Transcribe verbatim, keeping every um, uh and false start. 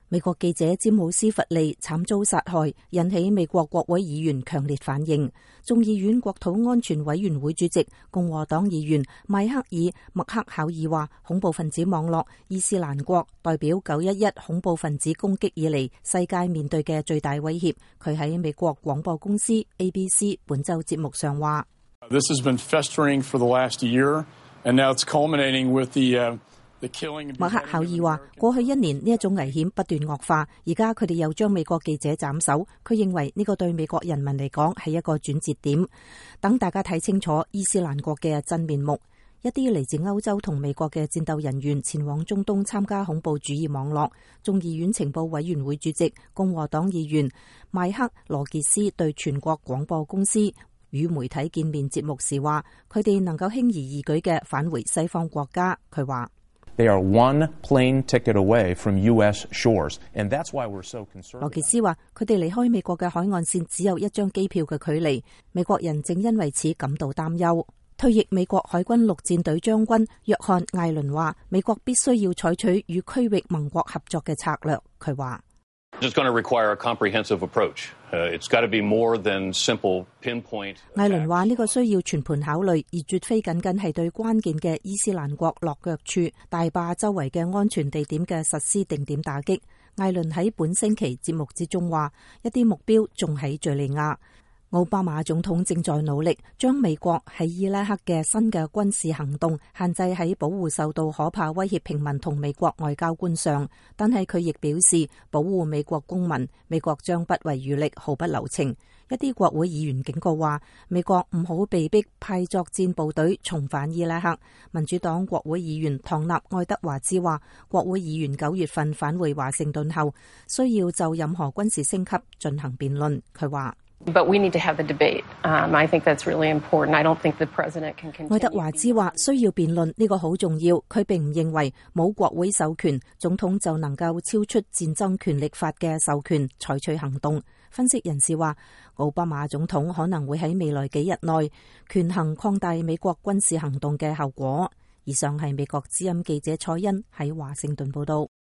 美國記者詹姆斯弗利慘遭殺害，引起美國國會議員強烈反應。眾議院國土安全委員會主席共和黨議員邁克爾麥克考爾話，恐怖分子網絡伊斯蘭國代表九一一恐怖分子攻擊以嚟世界面對嘅最大威脅。佢喺美國廣播公司 A B C 本週節目上話 ：This has been festering for the last year, and now it's culminating with the 麥克考爾話：過去一年呢一種危險不斷惡化，而家佢哋又將美國記者斬首。佢認為呢個對美國人民嚟講係一個轉折點，等大家睇清楚伊斯蘭國嘅真面目。一啲嚟自歐洲同美國嘅戰鬥人員前往中東參加恐怖主義網絡。眾議院情報委員會主席共和黨議員邁克羅傑斯對全國廣播公司與媒體見面節目時話：佢哋能夠輕而易舉嘅返回西方國家。佢話 They are one plane ticket away from U S shores, and that's why we're so concerned. 羅傑斯話：佢哋離開美國嘅海岸線只有一張機票嘅距離，美國人正因為此感到擔憂。退役美國海軍陸戰隊將軍約翰艾倫話：美國必須要採取與區域盟國合作嘅策略。佢話 It's going to require a comprehensive approach. Uh, it's got to be more than simple pinpoint. 艾倫話：呢個需要全盤考慮，而絕非僅僅係對關鍵嘅伊斯蘭國落腳處大壩周圍嘅安全地點嘅實施定點打擊。艾倫喺本星期節目之中話：一啲目標仲喺敘利亞。奧巴馬總統正在努力將美國喺伊拉克嘅新嘅軍事行動限制喺保護受到可怕威脅平民同美國外交官上，但係佢亦表示保護美國公民，美國將不遺餘力，毫不留情。一啲國會議員警告話，美國唔好被逼派作戰部隊重返伊拉克。民主黨國會議員唐納愛德華茲話，國會議員九月份返回華盛頓後，需要就任何軍事升級進行辯論。佢話 But we need to have the debate. Um, I think that's really important. I don't think the president can continue. 愛德華茲話：需要辯論呢個好重要。佢並唔認為冇國會授權，總統就能夠超出戰爭權力法嘅授權採取行動。分析人士話，奧巴馬總統可能會喺未來幾日內權衡擴大美國軍事行動嘅後果。以上係美國之音記者蔡欣喺華盛頓報道。